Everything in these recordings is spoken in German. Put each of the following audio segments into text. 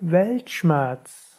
Weltschmerz.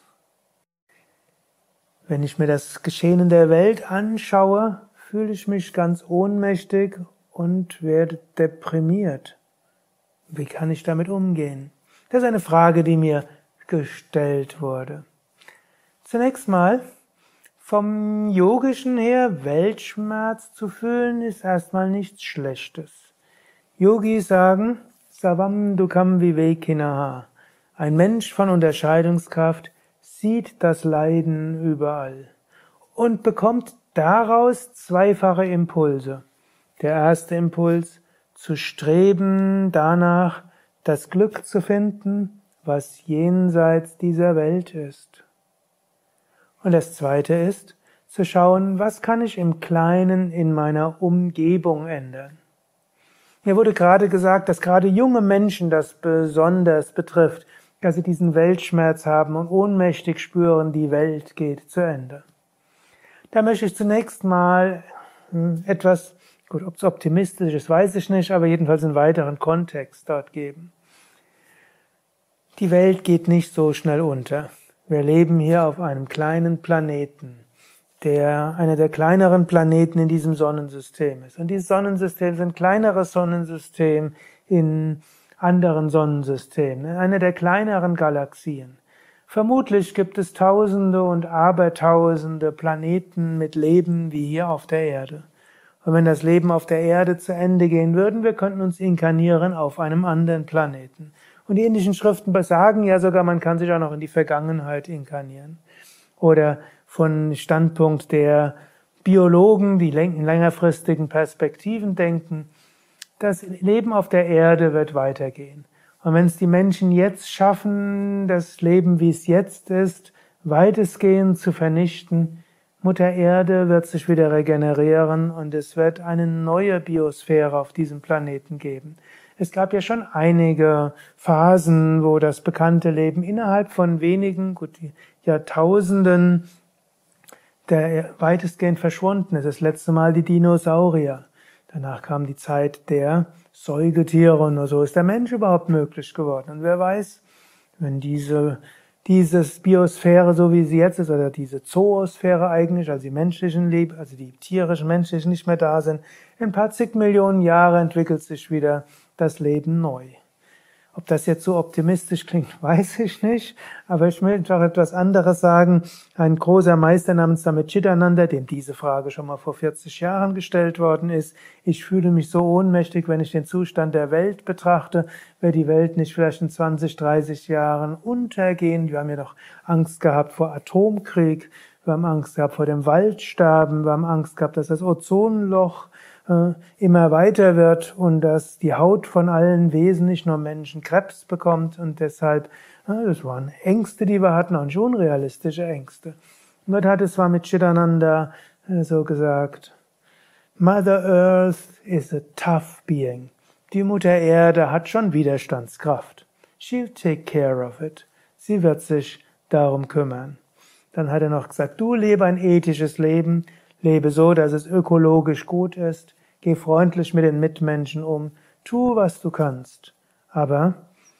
Wenn ich mir das Geschehen in der Welt anschaue, fühle ich mich ganz ohnmächtig und werde deprimiert. Wie kann ich damit umgehen? Das ist eine Frage, die mir gestellt wurde. Zunächst mal, vom Yogischen her, Weltschmerz zu fühlen, ist erstmal nichts Schlechtes. Yogis sagen, Savam Dukam Vivekinaha. Ein Mensch von Unterscheidungskraft sieht das Leiden überall und bekommt daraus zweifache Impulse. Der erste Impuls, zu streben danach, das Glück zu finden, was jenseits dieser Welt ist. Und das zweite ist, zu schauen, was kann ich im Kleinen in meiner Umgebung ändern. Mir wurde gerade gesagt, dass gerade junge Menschen das besonders betrifft, dass sie diesen Weltschmerz haben und ohnmächtig spüren, die Welt geht zu Ende. Da möchte ich zunächst mal etwas, gut, ob es optimistisch ist, weiß ich nicht, aber jedenfalls einen weiteren Kontext dort geben. Die Welt geht nicht so schnell unter. Wir leben hier auf einem kleinen Planeten, der einer der kleineren Planeten in diesem Sonnensystem ist. Und dieses Sonnensystem ist ein kleineres Sonnensystem in anderen Sonnensystemen, einer der kleineren Galaxien. Vermutlich gibt es Tausende und Abertausende Planeten mit Leben wie hier auf der Erde. Und wenn das Leben auf der Erde zu Ende gehen würde, wir könnten uns inkarnieren auf einem anderen Planeten. Und die indischen Schriften sagen ja sogar, man kann sich auch noch in die Vergangenheit inkarnieren. Oder von Standpunkt der Biologen, die in längerfristigen Perspektiven denken, das Leben auf der Erde wird weitergehen. Und wenn es die Menschen jetzt schaffen, das Leben, wie es jetzt ist, weitestgehend zu vernichten, Mutter Erde wird sich wieder regenerieren und es wird eine neue Biosphäre auf diesem Planeten geben. Es gab ja schon einige Phasen, wo das bekannte Leben innerhalb von wenigen Jahrtausenden weitestgehend verschwunden ist. Das letzte Mal die Dinosaurier. Danach kam die Zeit der Säugetiere und nur so ist der Mensch überhaupt möglich geworden. Und wer weiß, wenn diese Biosphäre, so wie sie jetzt ist, oder diese Zoosphäre eigentlich, also die menschlichen Leben, also die tierischen, menschlichen nicht mehr da sind, in ein paar zig Millionen Jahre entwickelt sich wieder das Leben neu. Ob das jetzt so optimistisch klingt, weiß ich nicht, aber ich möchte auch etwas anderes sagen. Ein großer Meister namens Samiccidananda, dem diese Frage schon mal vor 40 Jahren gestellt worden ist, ich fühle mich so ohnmächtig, wenn ich den Zustand der Welt betrachte, wird die Welt nicht vielleicht in 20, 30 Jahren untergehen. Wir haben ja noch Angst gehabt vor Atomkrieg, wir haben Angst gehabt vor dem Waldsterben, wir haben Angst gehabt, dass das Ozonloch immer weiter wird und dass die Haut von allen Wesen, nicht nur Menschen, Krebs bekommt und deshalb, das waren Ängste, die wir hatten, und schon unrealistische Ängste. Und dort hat es Swami Chidananda so gesagt, Mother Earth is a tough being. Die Mutter Erde hat schon Widerstandskraft. She'll take care of it. Sie wird sich darum kümmern. Dann hat er noch gesagt, du lebe ein ethisches Lebe so, dass es ökologisch gut ist, geh freundlich mit den Mitmenschen um, tu, was du kannst. Aber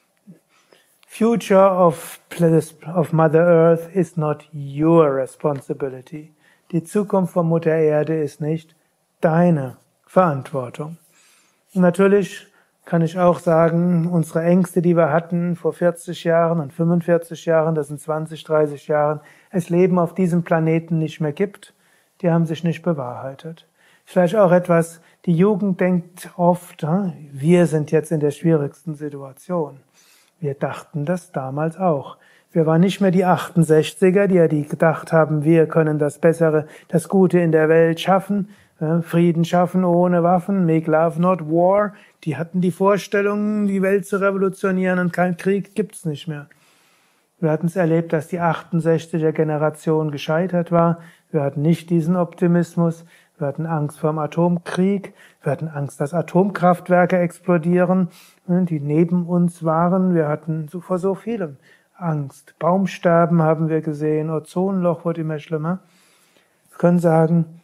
future of Mother Earth is not your responsibility. Die Zukunft von Mutter Erde ist nicht deine Verantwortung. Und natürlich kann ich auch sagen, unsere Ängste, die wir hatten vor 40 Jahren und 45 Jahren, das sind 20, 30 Jahren, es Leben auf diesem Planeten nicht mehr gibt, die haben sich nicht bewahrheitet. Vielleicht auch etwas, die Jugend denkt oft, wir sind jetzt in der schwierigsten Situation. Wir dachten das damals auch. Wir waren nicht mehr die 68er, die gedacht haben, wir können das Bessere, das Gute in der Welt schaffen, Frieden schaffen ohne Waffen, make love not war. Die hatten die Vorstellung, die Welt zu revolutionieren und kein Krieg gibt's nicht mehr. Wir hatten es erlebt, dass die 68er Generation gescheitert war. Wir hatten nicht diesen Optimismus. Wir hatten Angst vor dem Atomkrieg. Wir hatten Angst, dass Atomkraftwerke explodieren, die neben uns waren. Wir hatten vor so vielem Angst. Baumsterben haben wir gesehen. Ozonloch wird immer schlimmer. Wir können sagen,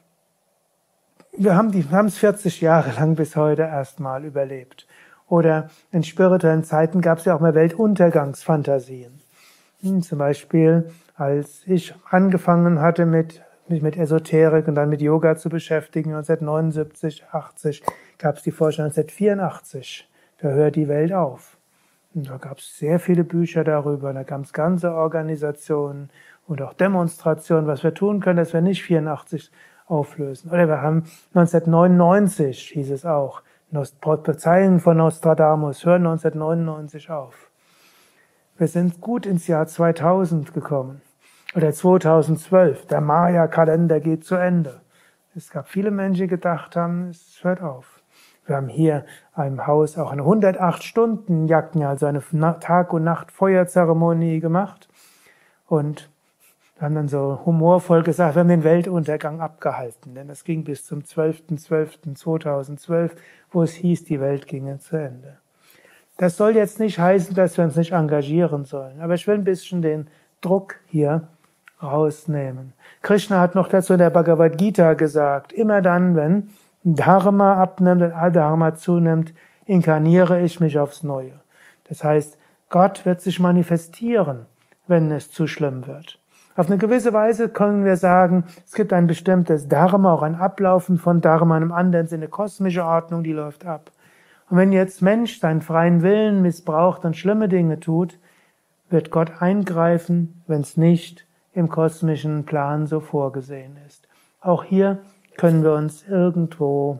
wir haben es 40 Jahre lang bis heute erstmal überlebt. Oder in spirituellen Zeiten gab es ja auch mal Weltuntergangsfantasien. Zum Beispiel, als ich angefangen hatte, mich mit Esoterik und dann mit Yoga zu beschäftigen, 1979, 80, gab es die Vorstellung 1984, da hört die Welt auf. Und da gab es sehr viele Bücher darüber, da gab es ganze Organisationen und auch Demonstrationen, was wir tun können, dass wir nicht 84 auflösen. Oder wir haben 1999, hieß es auch, Prophezeiungen von Nostradamus hören 1999 auf. Wir sind gut ins Jahr 2000 gekommen. Oder 2012, der Maya-Kalender geht zu Ende. Es gab viele Menschen, die gedacht haben, es hört auf. Wir haben hier im Haus auch eine 108-Stunden-Jagd, also eine Tag- und Nacht-Feuerzeremonie gemacht. Und wir haben dann so humorvoll gesagt, wir haben den Weltuntergang abgehalten. Denn das ging bis zum 12.12.2012, wo es hieß, die Welt ginge zu Ende. Das soll jetzt nicht heißen, dass wir uns nicht engagieren sollen. Aber ich will ein bisschen den Druck hier rausnehmen. Krishna hat noch dazu in der Bhagavad Gita gesagt, immer dann, wenn Dharma abnimmt und Adharma zunimmt, inkarniere ich mich aufs Neue. Das heißt, Gott wird sich manifestieren, wenn es zu schlimm wird. Auf eine gewisse Weise können wir sagen, es gibt ein bestimmtes Dharma, auch ein Ablaufen von Dharma, in einem anderen Sinne kosmische Ordnung, die läuft ab. Und wenn jetzt Mensch seinen freien Willen missbraucht und schlimme Dinge tut, wird Gott eingreifen, wenn es nicht im kosmischen Plan so vorgesehen ist. Auch hier können wir uns irgendwo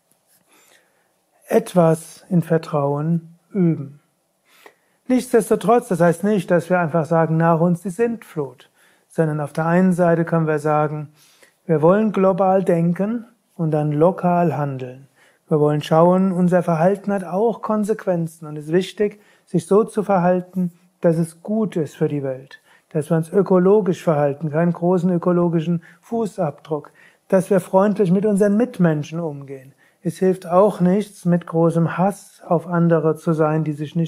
etwas in Vertrauen üben. Nichtsdestotrotz, das heißt nicht, dass wir einfach sagen, nach uns die Sintflut, sondern auf der einen Seite können wir sagen, wir wollen global denken und dann lokal handeln. Wir wollen schauen, unser Verhalten hat auch Konsequenzen und es ist wichtig, sich so zu verhalten, dass es gut ist für die Welt, dass wir uns ökologisch verhalten, keinen großen ökologischen Fußabdruck, dass wir freundlich mit unseren Mitmenschen umgehen. Es hilft auch nichts, mit großem Hass auf andere zu sein,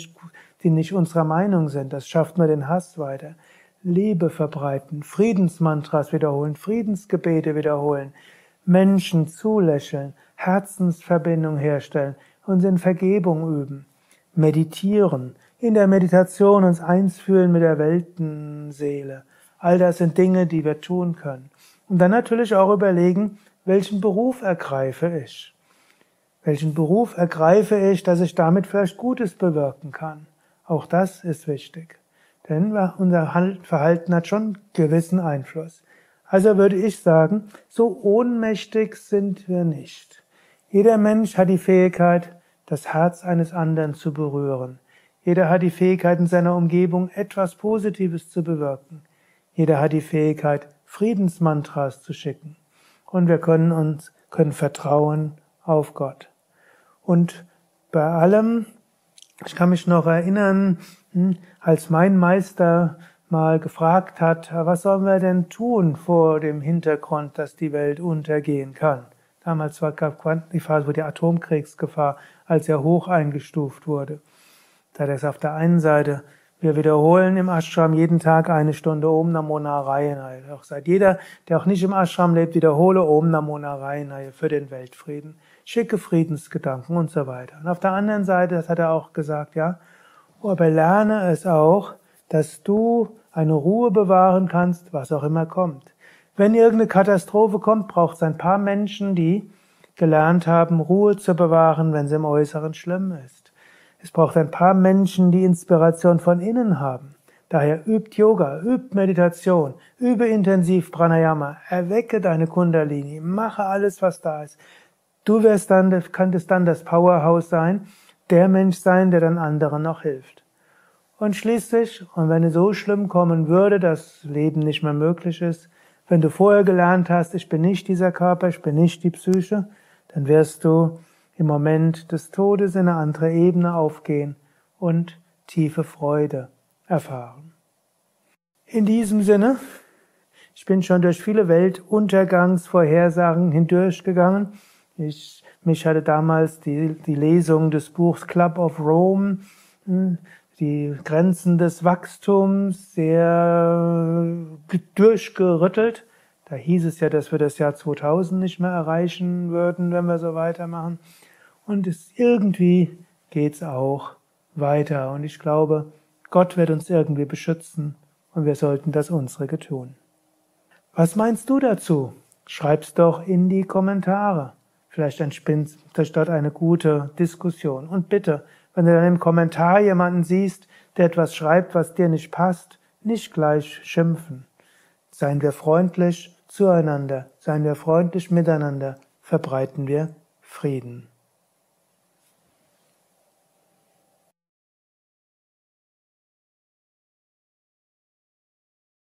die nicht unserer Meinung sind. Das schafft nur den Hass weiter. Liebe verbreiten, Friedensmantras wiederholen, Friedensgebete wiederholen, Menschen zulächeln, Herzensverbindung herstellen, uns in Vergebung üben, meditieren, in der Meditation uns eins fühlen mit der Weltenseele. All das sind Dinge, die wir tun können. Und dann natürlich auch überlegen, welchen Beruf ergreife ich? Welchen Beruf ergreife ich, dass ich damit vielleicht Gutes bewirken kann? Auch das ist wichtig. Denn unser Verhalten hat schon gewissen Einfluss. Also würde ich sagen, so ohnmächtig sind wir nicht. Jeder Mensch hat die Fähigkeit, das Herz eines anderen zu berühren. Jeder hat die Fähigkeit, in seiner Umgebung etwas Positives zu bewirken. Jeder hat die Fähigkeit, Friedensmantras zu schicken. Und wir können vertrauen auf Gott. Und bei allem, ich kann mich noch erinnern, als mein Meister mal gefragt hat, was sollen wir denn tun vor dem Hintergrund, dass die Welt untergehen kann? Damals gab es die Phase, wo die Atomkriegsgefahr als sehr hoch eingestuft wurde. Da ist auf der einen Seite, wir wiederholen im Ashram jeden Tag 1 Stunde Om Namo Narayana. Auch seit jeder, der auch nicht im Ashram lebt, wiederhole Om Namo Narayana für den Weltfrieden. Schicke Friedensgedanken und so weiter. Und auf der anderen Seite, das hat er auch gesagt, ja, aber lerne es auch, dass du eine Ruhe bewahren kannst, was auch immer kommt. Wenn irgendeine Katastrophe kommt, braucht es ein paar Menschen, die gelernt haben, Ruhe zu bewahren, wenn es im Äußeren schlimm ist. Es braucht ein paar Menschen, die Inspiration von innen haben. Daher übt Yoga, übt Meditation, übe intensiv Pranayama, erwecke deine Kundalini, mache alles, was da ist. Du könntest dann das Powerhouse sein, der Mensch sein, der dann anderen noch hilft. Und schließlich, und wenn es so schlimm kommen würde, dass Leben nicht mehr möglich ist, wenn du vorher gelernt hast, ich bin nicht dieser Körper, ich bin nicht die Psyche, dann wirst du im Moment des Todes in eine andere Ebene aufgehen und tiefe Freude erfahren. In diesem Sinne, ich bin schon durch viele Weltuntergangsvorhersagen hindurchgegangen. Mich hatte damals die Lesung des Buchs Club of Rome, die Grenzen des Wachstums sehr durchgerüttelt. Da hieß es ja, dass wir das Jahr 2000 nicht mehr erreichen würden, wenn wir so weitermachen. Und irgendwie geht's auch weiter. Und ich glaube, Gott wird uns irgendwie beschützen und wir sollten das unsrige tun. Was meinst du dazu? Schreib's doch in die Kommentare. Vielleicht entspinnt sich dort eine gute Diskussion. Und bitte, wenn du dann im Kommentar jemanden siehst, der etwas schreibt, was dir nicht passt, nicht gleich schimpfen. Seien wir freundlich zueinander, seien wir freundlich miteinander, verbreiten wir Frieden.